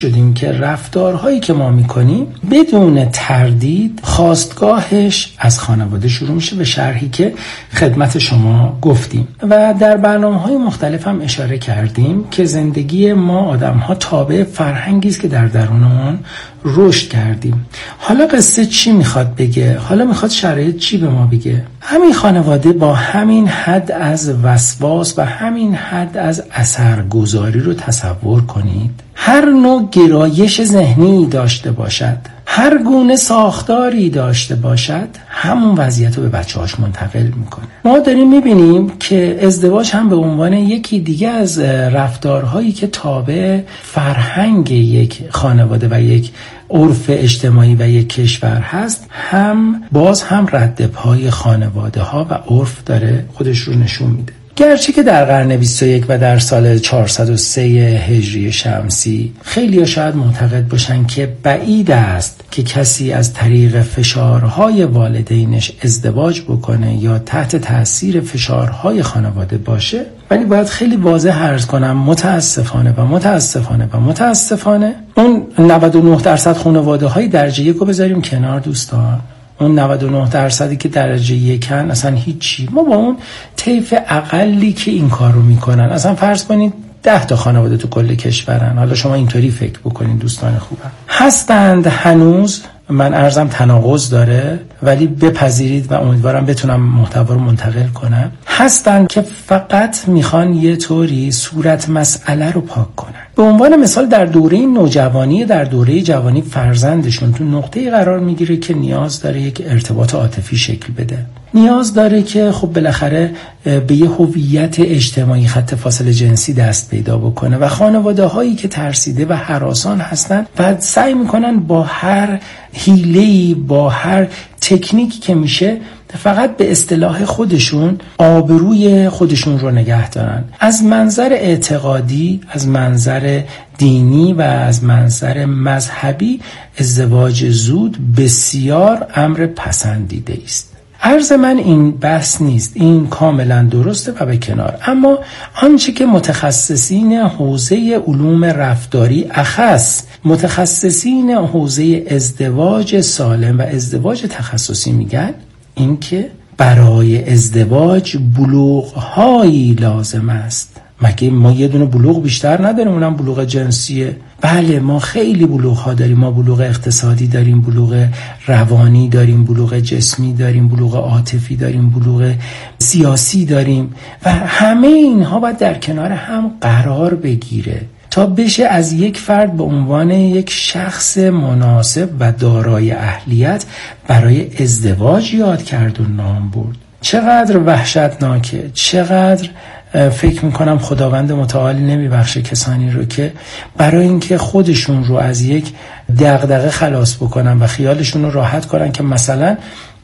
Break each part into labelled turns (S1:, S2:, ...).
S1: شدیم که رفتارهایی که ما میکنیم بدون تردید خواستگاهش از خانواده شروع میشه، به شرحی که خدمت شما گفتیم و در برنامه‌های مختلف هم اشاره کردیم که زندگی ما آدم‌ها تابع فرهنگی است که در درون اون رشد کردیم. حالا قصه چی میخواد بگه؟ حالا میخواد شرایط چی به ما بگه؟ همین خانواده با همین حد از وسواس و همین حد از اثرگذاری رو تصور کنید. هر نوع گرایش ذهنی داشته باشد، هر گونه ساختاری داشته باشد، همون وضعیت رو به بچه‌هاش منتقل میکنه. ما داریم میبینیم که ازدواج هم به عنوان یکی دیگه از رفتارهایی که تابع فرهنگ یک خانواده و یک عرف اجتماعی و یک کشور هست، هم رد پای خانواده ها و عرف داره خودش رو نشون میده. گرچه که در قرن 21 و در سال 403 هجری شمسی خیلی‌ها شاید معتقد باشن که بعید است که کسی از طریق فشارهای والدینش ازدواج بکنه یا تحت تاثیر فشارهای خانواده باشه، ولی باید خیلی واضح عرض کنم متاسفانه اون 99% خانواده‌های درجه یک رو بذاریم کنار دوستان. اون 99% که درجه یکن اصلا هیچی. ما با اون طیف اقلی که این کار رو میکنن، اصلا فرض کنید 10 تا خانواده تو کل کشورن، حالا شما اینطوری فکر بکنین دوستان خوبم، هستند هنوز. من عرضم تناقض داره ولی بپذیرید و امیدوارم بتونم محتوا رو منتقل کنم. هستند که فقط میخوان یه طوری صورت مسئله رو پاک کنن. به عنوان مثال در دوره نوجوانی، در دوره جوانی فرزندشون تو نقطه‌ای قرار میگیره که نیاز داره یک ارتباط عاطفی شکل بده. نیاز داره که خب بالاخره به یه هویت اجتماعی خط فاصله جنسی دست پیدا بکنه و خانواده هایی که ترسیده و هراسان هستن و سعی میکنن با هر حیله‌ای، با هر تکنیکی که میشه فقط به اصطلاح خودشون آبروی خودشون رو نگه دارن. از منظر اعتقادی، از منظر دینی و از منظر مذهبی ازدواج زود بسیار امر پسندیده است. عرض من این بحث نیست، این کاملا درسته و به کنار. اما آنچه که متخصصین حوزه علوم رفتاری، اخص متخصصین حوزه ازدواج سالم و ازدواج تخصصی میگن، این که برای ازدواج بلوغ‌هایی لازم است. مگه ما یه دونه بلوغ بیشتر نداریم؟ اونم بلوغ جنسیه. بله ما خیلی بلوغ‌ها داریم. ما بلوغ اقتصادی داریم، بلوغ روانی داریم، بلوغ جسمی داریم، بلوغ عاطفی داریم، بلوغ سیاسی داریم و همه اینها باید در کنار هم قرار بگیره تا بشه از یک فرد به عنوان یک شخص مناسب و دارای اهلیت برای ازدواج یاد کرد و نام برد. چقدر وحشتناکه، چقدر فکر میکنم خداوند متعال نمیبخشه کسانی رو که برای اینکه خودشون رو از یک دغدغه خلاص بکنن و خیالشون رو راحت کنن که مثلا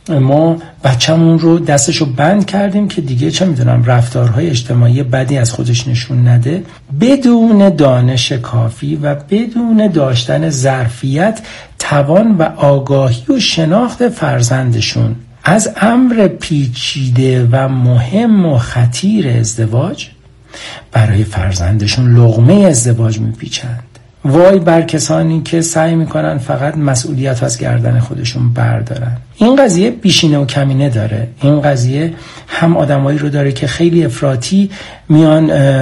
S1: ما بچه‌مون رو دستشو بند کردیم که دیگه چه میدونم رفتارهای اجتماعی بدی از خودش نشون نده، بدون دانش کافی و بدون داشتن ظرفیت، توان و آگاهی و شناخت فرزندشون از امر پیچیده و مهم و خطیر ازدواج برای فرزندشون لقمه ازدواج میپیچند. وای بر کسانی که سعی میکنن فقط مسئولیت از گردن خودشون بردارن. این قضیه بیشینه و کمینه داره. این قضیه هم آدمایی رو داره که خیلی افراطی میان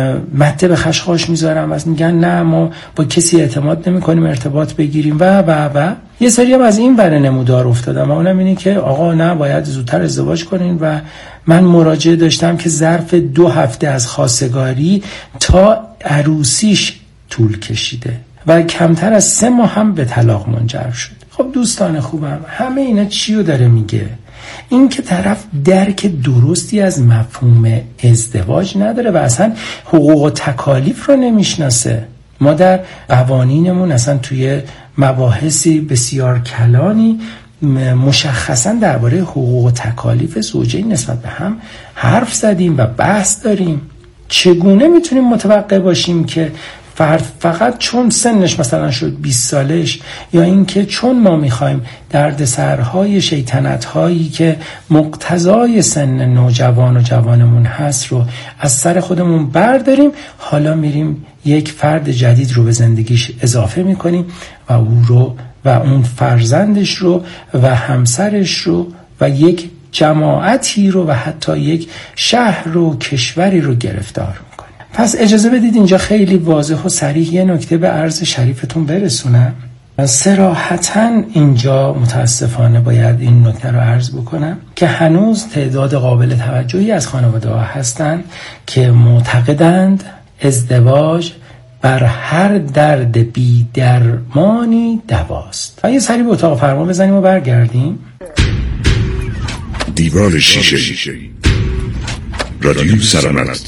S1: مته به خشخاش میذارن و میگن نه ما با کسی اعتماد نمیکنیم ارتباط بگیریم و یه سری هم از این بره نمودار افتادن و اونم اینه که آقا نه باید زودتر ازدواج کنین و من مراجعه داشتم که ظرف 2 هفته از خواستگاری تا عروسیش طول کشیده و کمتر از 3 ماه هم به طلاق منجر شد. خب دوستان خوبم، همه اینا چیو داره میگه؟ این که طرف درک درستی از مفهوم ازدواج نداره و اصلا حقوق و تکالیف رو نمیشناسه. ما در قوانینمون اصلا توی مباحثی بسیار کلانی مشخصا درباره حقوق و تکالیف زوجین نسبت به هم حرف زدیم و بحث داریم. چگونه میتونیم متوقع باشیم که فرد فقط چون سنش مثلا شد 20 سالش، یا اینکه چون ما میخوایم دردسرهای شیطنت‌هایی که مقتضای سن نوجوان و جوانمون هست رو از سر خودمون برداریم، حالا میریم یک فرد جدید رو به زندگیش اضافه میکنیم و او رو و اون فرزندش رو و همسرش رو و یک جماعتی رو و حتی یک شهر و کشوری رو گرفتار میکنه. پس اجازه بدید اینجا خیلی واضح و صریح یه نکته به عرض شریفتون برسونم. صراحتاً اینجا متاسفانه باید این نکته رو عرض بکنم که هنوز تعداد قابل توجهی از خانواده ها هستند که معتقدند ازدواج بر هر درد بی درمانی دواست. و یه سری به اتاق فرمان بزنیم و برگردیم.
S2: دیوار شیشه رادیو سلامت،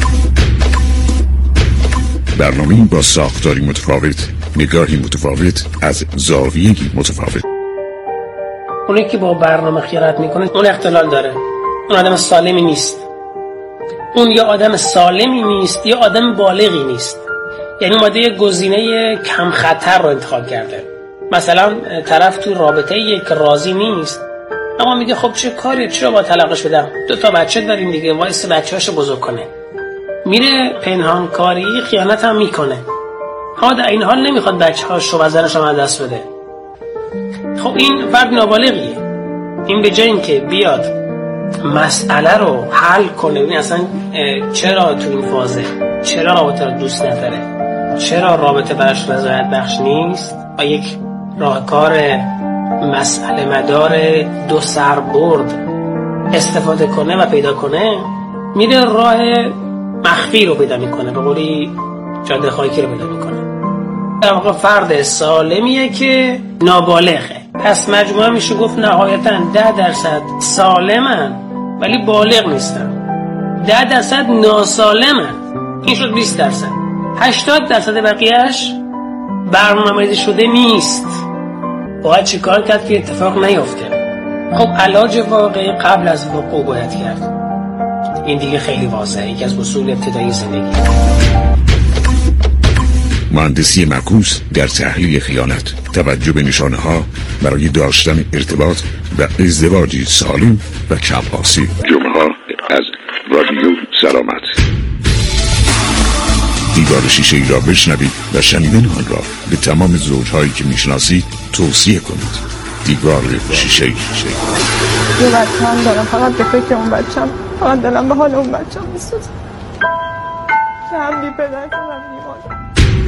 S2: برنامه‌ای با ساختاری متفاوت، نگاهی متفاوت از زاویه‌ای متفاوت.
S3: اونی که با برنامه خیانت میکنه اون اختلال داره، اون آدم سالمی نیست. اون یا آدم سالمی نیست یا آدم بالغی نیست. یعنی اومده یه گزینه کم خطر رو انتخاب کرده. مثلا طرف تو رابطه‌ای که راضی نیست، اما میگه خب چه کاری، چرا با طلاقش بدم، 2 بچه داریم دیگه، وایس بچه‌اشو بزرگ کنه. میره پنهانکاری خیانت هم میکنه، اما در این حال نمیخواد بچه‌هاشو و زنشو از دست بده. خب این فرد نابالغیه. این به جای اینکه بیاد مسئله رو حل کنه، این اصلا چرا تو این فازه، چرا رابطه رو دوست نداره، چرا رابطه براش رضایت بخش نیست و یک راهکار مسئله مدار 2 سربرد استفاده کنه و پیدا کنه، میره راه مخفی رو پیدا میکنه، به قولی جاده خاکی رو پیدا میکنه. در واقع فرد سالمیه که نابالغه. پس مجموعه میشه گفت نهایتاً 10% سالمن ولی بالغ نیستن، 10% ناسالمن، این شد 20%. 80% بقیهش برنامه‌ریزی شده نیست. باید چی کار کرد که اتفاق نیفته؟ خب علاج واقعی قبل از وقوع باید کرد. این دیگه خیلی واضحه، یکی از اصول ابتدایی زندگی.
S2: مهندسی معکوس در تحلیل خیانت، توجه به نشانه ها برای داشتن ارتباط و ازدواجی سالم و کم‌آسیب. جمعه ها از رادیو سلامت. دیوار شیشه ای را بشنوید و شنیدن آن را به تمام زوجهایی که میشناسید توصیه کنید. دیوار شیشه ای.
S4: یه بچه هم دارم، فقط به فکر اون بچم، فقط دلم به حال اون بچم میسوزه که هم بی پدر کنم بی مادر.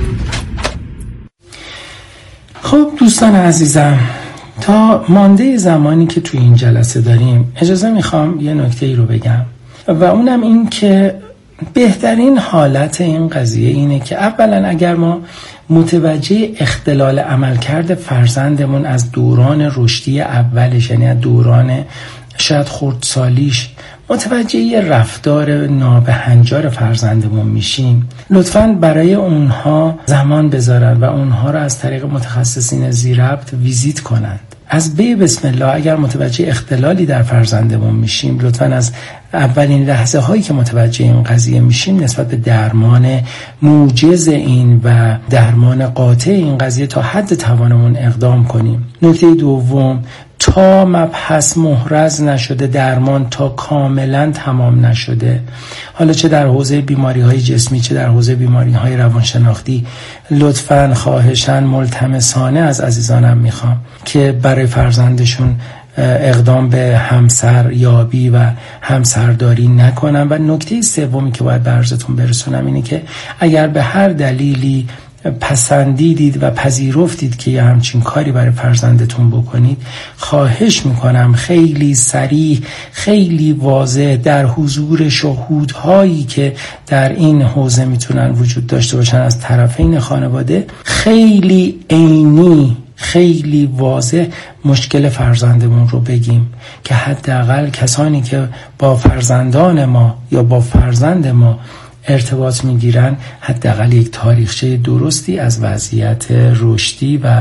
S1: خب دوستان عزیزم، تا مانده زمانی که توی این جلسه داریم اجازه میخوام یه نکته ای رو بگم و اونم این که بهترین حالت این قضیه اینه که اولا اگر ما متوجه اختلال عملکرد فرزندمون از دوران رشدی اولش، یعنی از دوران شاید خردسالیش، متوجه یه رفتار نابهنجار فرزندمون میشیم، لطفاً برای اونها زمان بذارن و اونها رو از طریق متخصصین ذی‌ربط ویزیت کنند. از بسم الله اگر متوجه اختلالی در فرزندمون میشیم، لطفاً از اولین لحظه هایی که متوجه این قضیه میشیم نسبت به درمان موجز این و درمان قاطع این قضیه تا حد توانمون اقدام کنیم. نکته دوم، تا مبحث محرز نشده، درمان تا کاملا تمام نشده، حالا چه در حوزه بیماری‌های جسمی چه در حوزه بیماری‌های روانشناختی، لطفاً خواهشاً ملتمسانه از عزیزانم میخوام که برای فرزندشون اقدام به همسر یابی و همسرداری نکنن. و نکته سومی که باید به عرضتون برسونم اینه که اگر به هر دلیلی پسندیدید و پذیرفتید که یه همچین کاری برای فرزندتون بکنید، خواهش میکنم خیلی صریح، خیلی واضح در حضور شهودهایی که در این حوزه میتونن وجود داشته باشن از طرفین خانواده، خیلی عینی، خیلی واضح مشکل فرزندمون رو بگیم که حداقل کسانی که با فرزندان ما یا با فرزند ما ارتباط میگیرن حداقل یک تاریخچه درستی از وضعیت رشدی و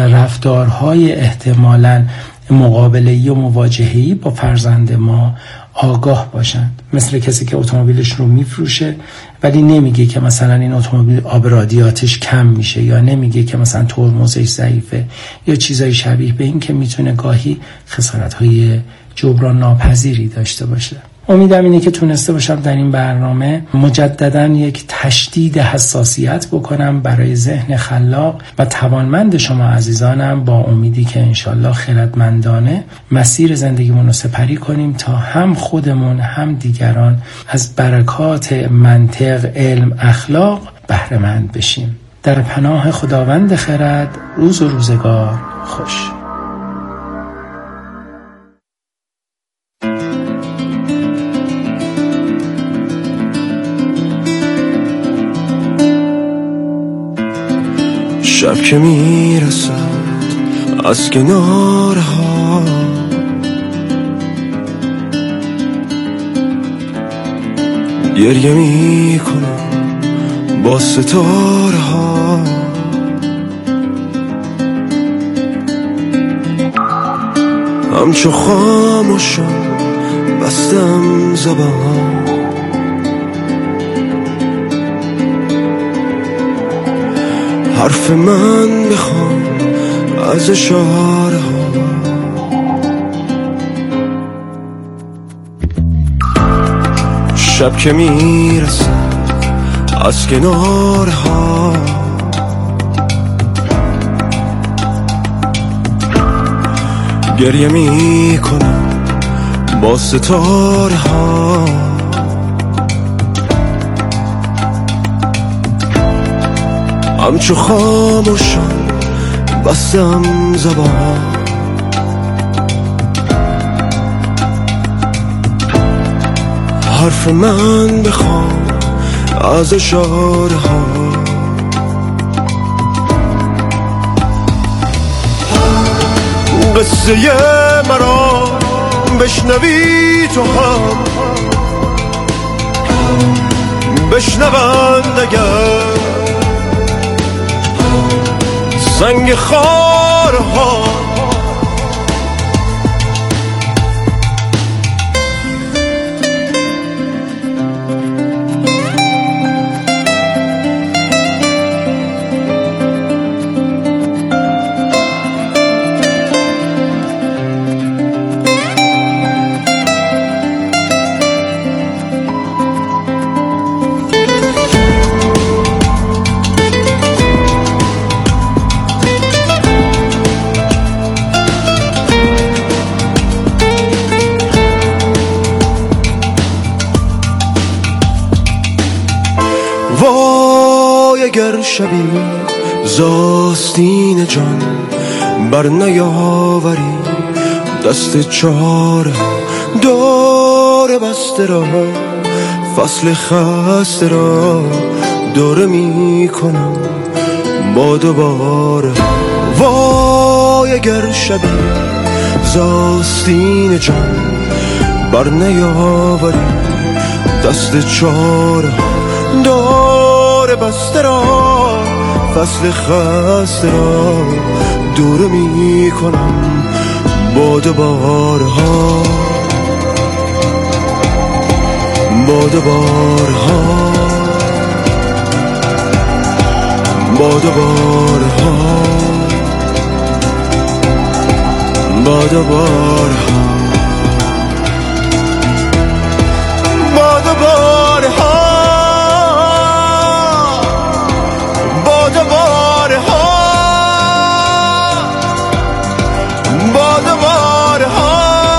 S1: رفتارهای احتمالاً مقابله‌ای و مواجهه‌ای با فرزند ما آگاه باشند. مثل کسی که اتومبیلش رو میفروشه ولی نمیگه که مثلا این اتومبیل آب رادیاتش کم میشه، یا نمیگه که مثلا ترمزش ضعیفه، یا چیزای شبیه به این که میتونه گاهی خسارت‌های جبران ناپذیری داشته باشه. امیدم اینه که تونسته باشم در این برنامه مجدداً یک تشدید حساسیت بکنم برای ذهن خلاق و توانمند شما عزیزانم، با امیدی که انشالله خردمندانه مسیر زندگیمون رو سپری کنیم تا هم خودمون هم دیگران از برکات منطق، علم، اخلاق بهره مند بشیم. در پناه خداوند خرد، روز و روزگار خوش.
S5: شب که میرسد از کنارها، گریه میکنم با ستاره ها، همچو خاموشم بستم زبان، حرف من بخوام از اشاره ها. شب که میرسه از کناره ها، گریه میکنم با ستاره ها، همچو خاموشم بستم زبان، حرف من بخوام از اشاره ها. قصه مرا بشنوی تو هم، بشنوند اگر سنگ خارها، وای اگر شبی زاستین جان بر نیاوری، دست چاره دور بسته را، فصل خسته را دوره می کنم با دوباره. وای اگر شبی زاستین جان بر نیاوری، دست چاره دور بسته را، فصل خسته را دوره می کنم با دوباره ها، با دوباره ها، با دوباره ها، با دوباره ها، با دوباره ها، با دوباره ها، با دوباره ها،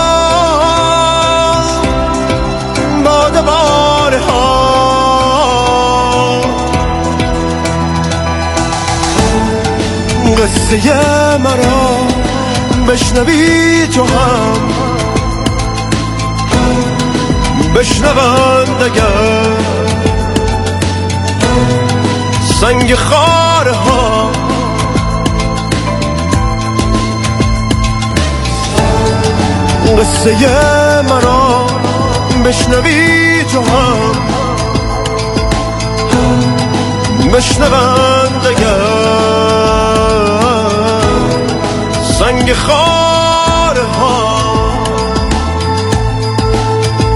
S5: با دوباره ها. قصه مرا بشنوی تو هم، بشنوند اگر سنگ خاره ها، قصه مرا بشنوی تو هم، بشنوند اگر سنگ خاره ها،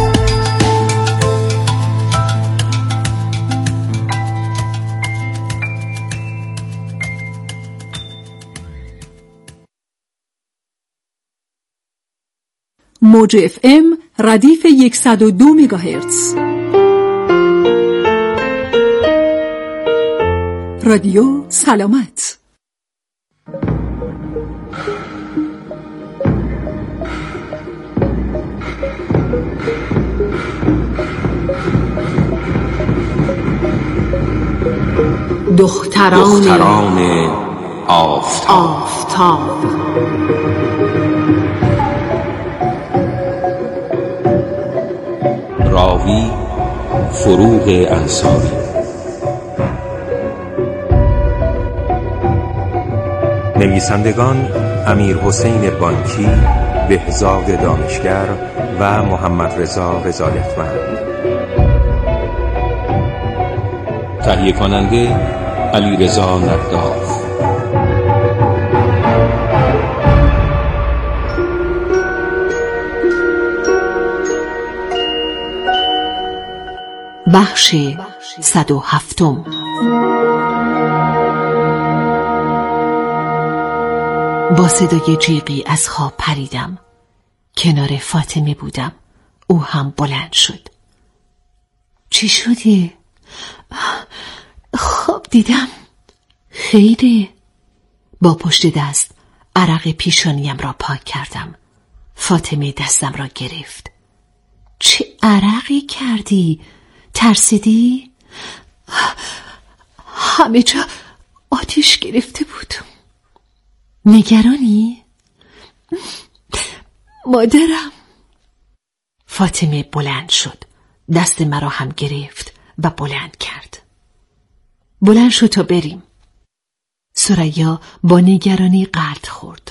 S6: موج FM ردیف 102 مگاهرتز. رادیو سلامت. دختران آفتاب.
S7: راوی فروغ انصاری. نویسندگان امیرحسین بانکی، بهزاد دانشگر و محمد رضا رضایتمند. تهیه کننده علیرضا نداف.
S6: بخش 107. با صدای جیغی از خواب پریدم. کنار فاطمه بودم. او هم بلند شد. چی شده؟ خواب دیدم. خیره. با پشت دست عرق پیشانیم را پاک کردم. فاطمه دستم را گرفت. چه عرقی کردی؟ ترسیدی؟ همه جا آتش گرفته بود. نگرانی؟ مادرم. فاطمه بلند شد. دست مرا هم گرفت و بلند کرد. بلند شد تا بریم. ثریا با نگرانی قرد خورد.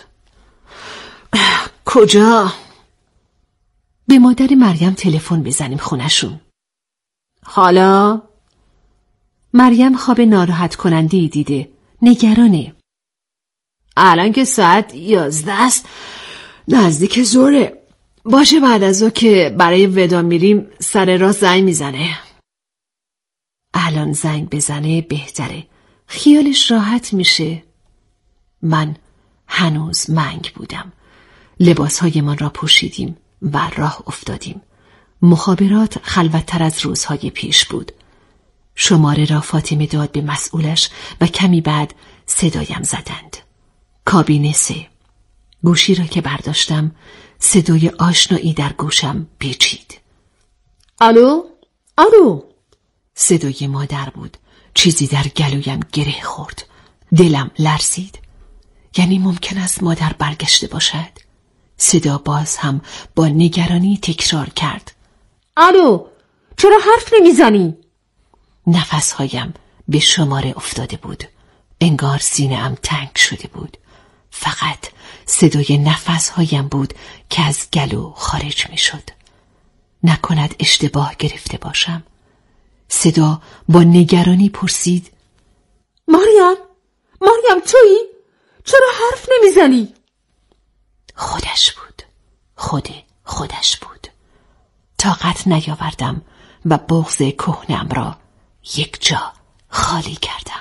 S6: کجا؟ به مادر مریم تلفن بزنیم خونشون. حالا؟ مریم خواب ناراحت کننده دیده. نگرانه. الان که ساعت 11 است، نزدیک ظهره. باشه بعد از او که برای ودا میریم سر راه زنگ میزنه. الان زنگ بزنه بهتره. خیالش راحت میشه. من هنوز منگ بودم. لباسهای من را پوشیدیم و راه افتادیم. مخابرات خلوت‌تر از روزهای پیش بود. شماره را فاطمه داد به مسئولش و کمی بعد صدایم زدند. کابینه 3. گوشی را که برداشتم صدای آشنایی در گوشم پیچید. الو؟ الو؟ صدای مادر بود. چیزی در گلویم گره خورد. دلم لرزید. یعنی ممکن است مادر برگشته باشد؟ صدا باز هم با نگرانی تکرار کرد. الو؟ چرا حرف نمیزنی؟ نفسهایم به شماره افتاده بود. انگار سینه‌ام تنگ شده بود. فقط صدای نفسهایم بود که از گلو خارج می شد. نکند اشتباه گرفته باشم. صدا با نگرانی پرسید. مریم تویی؟ چرا حرف نمیزنی؟ خودش بود. خودش بود. طاقت نیاوردم و بغض کهنه‌ام را یک جا خالی کردم.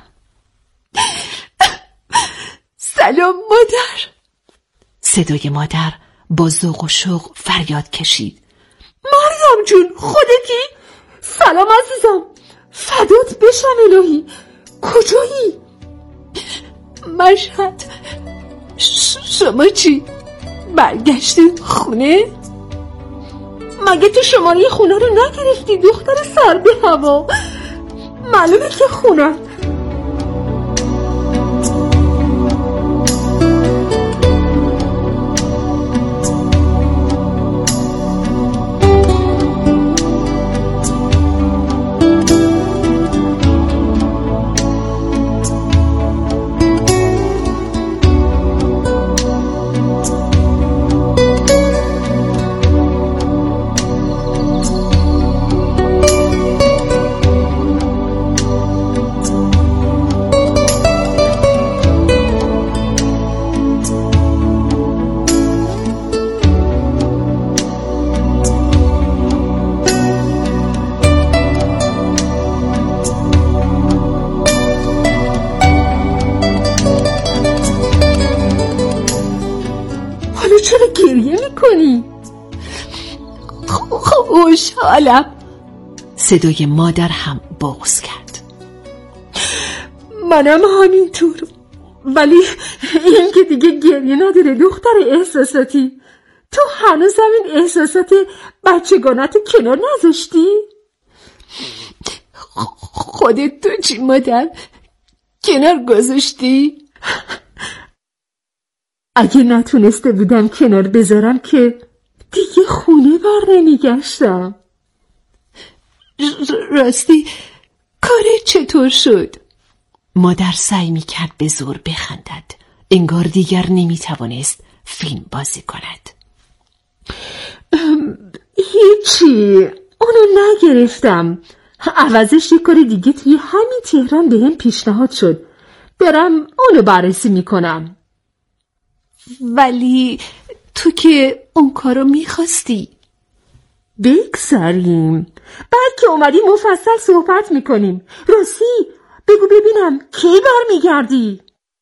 S6: سلام مادر. صدای مادر با ذوق و شوق فریاد کشید. مریم جون خودتی؟ سلام عزیزم. فدات بشم الهی. کجایی؟ مشهد. شما چی؟ برگشتی خونه؟ مگه تو شماره خونه رو نگرفتی دختر سر به هوا؟ معلومه که خونه. خوشحالم. صدای مادر هم بغض کرد. منم همینطور، ولی این که دیگه گریه نداره دختر احساساتی. تو هنوز همین احساسات بچگانت کنار نذاشتی؟ خودت تو چی مادر؟ کنار گذاشتی؟ اگه نتونسته بودم کنار بذارم که دیگه خونه بر نمیگشتم. راستی کارت چطور شد؟ مادر سعی میکرد به زور بخندد، انگار دیگر نمیتوانست فیلم بازی کند. هیچی، اونو نگرفتم. عوضش یه کار دیگه توی همین تهران به هم پیشنهاد شد، برم اونو بررسی میکنم. ولی تو که اون کارو میخواستی. بگذاریم، بعد که اومدی مفصل صحبت میکنیم. راستی بگو ببینم کی برمیگردی؟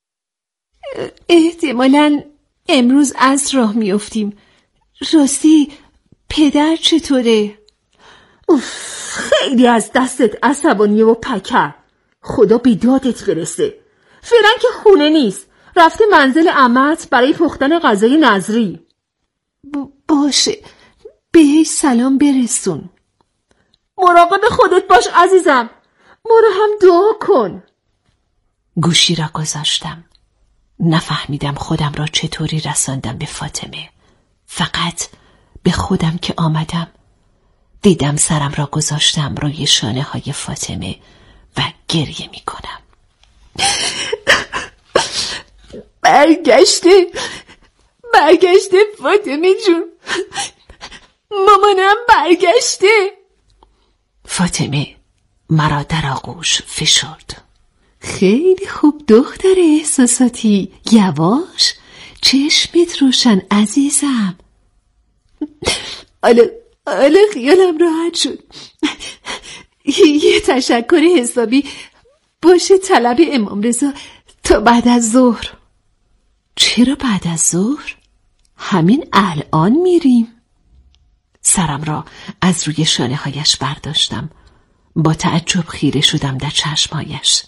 S6: احتمالاً امروز از راه میافتیم. راستی پدر چطوره؟ خیلی از دستت عصبانیه و پکر. خدا بیدادت برسه. فعلا که خونه نیست، رفته منزل عمت برای پختن غذای نظری. باشه، بهش سلام برسون. مراقب خودت باش عزیزم، ما رو هم دعا کن. گوشی را گذاشتم. نفهمیدم خودم را چطوری رساندم به فاطمه. فقط به خودم که آمدم دیدم سرم را گذاشتم روی شانه های فاطمه و گریه می کنم. برگشته فاطمه جون، مامانم برگشته. فاطمه مرا در آغوش فشرد. خیلی خوب دختر احساساتی، یواش، چشمت روشن عزیزم. حالا خیالم راحت شد. یه تشکر حسابی باشه طلب امام رضا تا بعد از ظهر. چرا بعد از ظهر؟ همین الان میریم. سرم را از روی شانه هایش برداشتم. با تعجب خیره شدم در چشمهایش.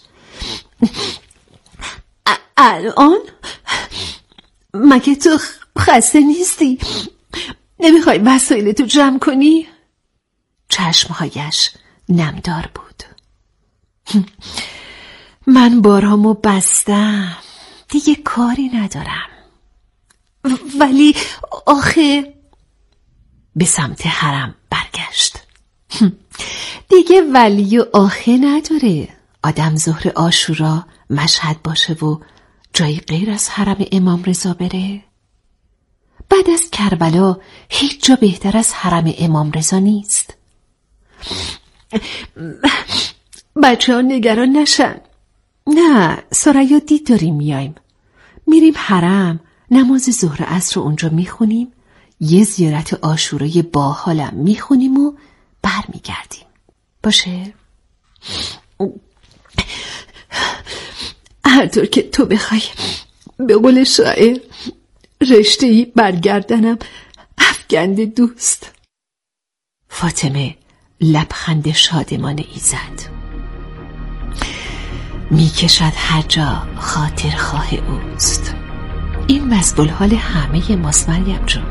S6: الان؟ مگه تو خسته نیستی؟ نمیخوای وسایلتو جمع کنی؟ چشمهایش نمدار بود. من بارامو بستم، دیگه کاری ندارم. ولی آخه به سمت حرم برگشت. دیگه ولی و آخه نداره. آدم ظهر عاشورا مشهد باشه و جایی غیر از حرم امام رضا بره؟ بعد از کربلا هیچ جا بهتر از حرم امام رضا نیست. بچه ها نگران نشن. نه، سریا دید داریم میایم. میریم حرم، نماز ظهر عصر اونجا میخونیم، یه زیارت عاشورای باحالم میخونیم و برمیگردیم. باشه؟ هر طور که تو بخوای. به قول شاعر رشته‌ای برگردنم افگند دوست. فاطمه لبخند شادمانه ای زد. میکشد هر جا خاطر خواه اوست. این وصف الحال همه ماست مریم جون.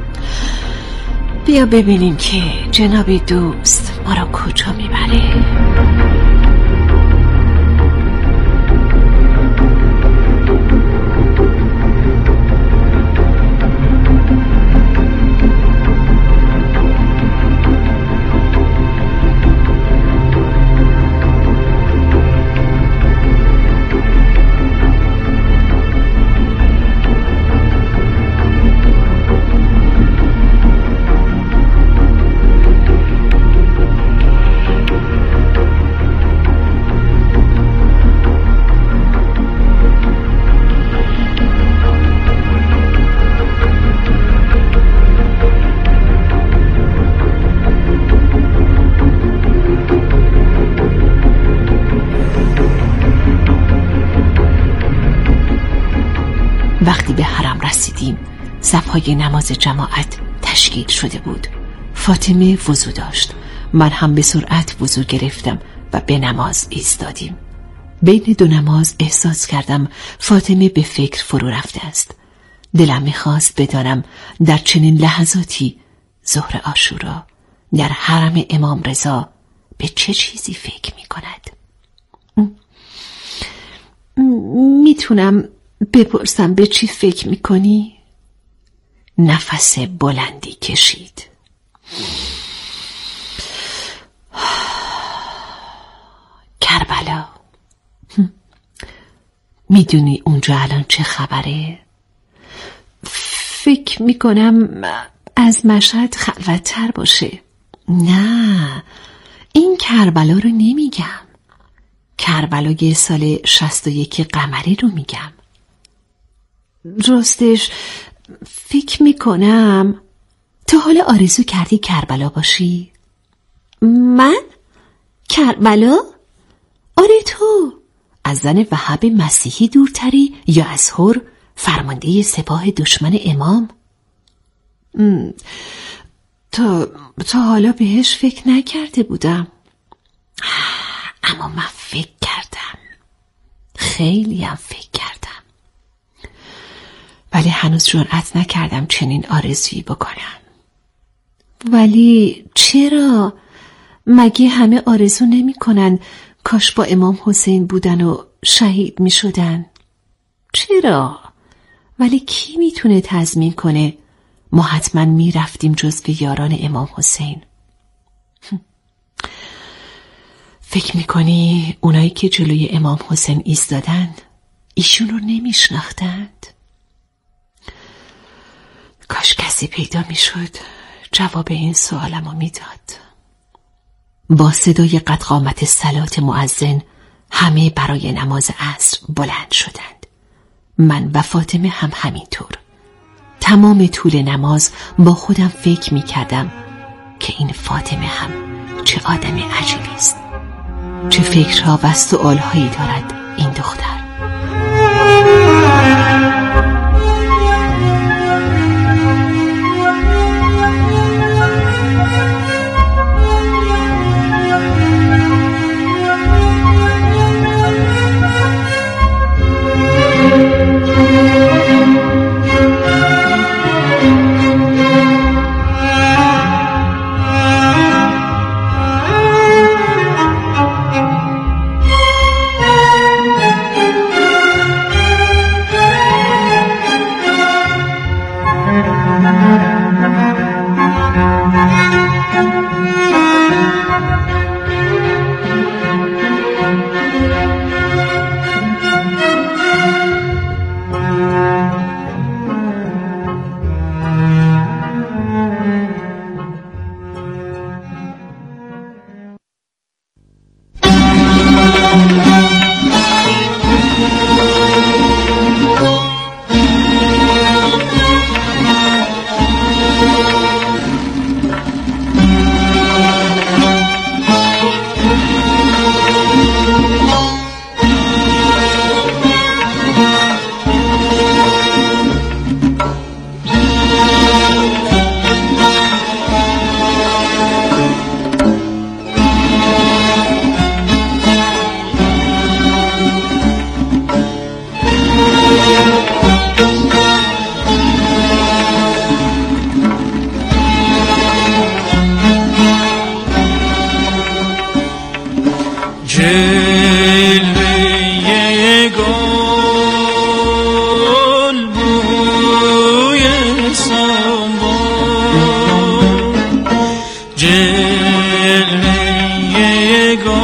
S6: بیا ببینیم که جناب دوست ما را کجا میبره. وقتی به حرم رسیدیم صفهای نماز جماعت تشکیل شده بود. فاطمه وضو داشت. من هم به سرعت وضو گرفتم و به نماز ایستادیم. بین دو نماز احساس کردم فاطمه به فکر فرو رفته است. دلم می‌خواست بدانم در چنین لحظاتی ظهر عاشورا در حرم امام رضا به چه چیزی فکر می‌کند. میتونم بپرسم به چی فکر می‌کنی؟ نفس بلندی کشید. کربلا. میدونی اونجا الان چه خبره؟ فکر میکنم از مشهد خلوت‌تر باشه. نه، این کربلا رو نمیگم. کربلای سال 61 قمری رو میگم. راستش فکر میکنم تو حالا آرزو کردی کربلا باشی؟ من؟ کربلا؟ آره تو. از زن وهب مسیحی دورتری یا از هر فرمانده سپاه دشمن امام؟ تا حالا بهش فکر نکرده بودم، اما من فکر کردم، خیلی هم فکر کردم، ولی هنوز جرأت نکردم چنین آرزویی بکنم. ولی چرا؟ مگه همه آرزو نمی کنن کاش با امام حسین بودن و شهید می شدن؟ چرا؟ ولی کی میتونه تضمین کنه ما حتما می رفتیم جزو یاران امام حسین؟ فکر میکنی اونایی که جلوی امام حسین ایستادند ایشون رو نمیشناختند؟ کاش کسی پیدا میشد جواب این سوالمو میداد. با صدای قد قامت صلات مؤذن همه برای نماز عصر بلند شدند. من و فاطمه هم همینطور. تمام طول نماز با خودم فکر میکردم که این فاطمه هم چه آدم عجیبی است، چه فکرها و سؤالهایی دارد این دختر.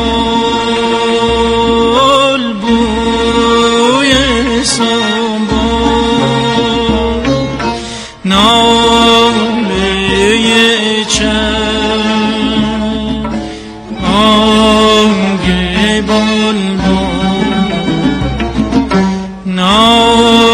S5: گل بوی سنبل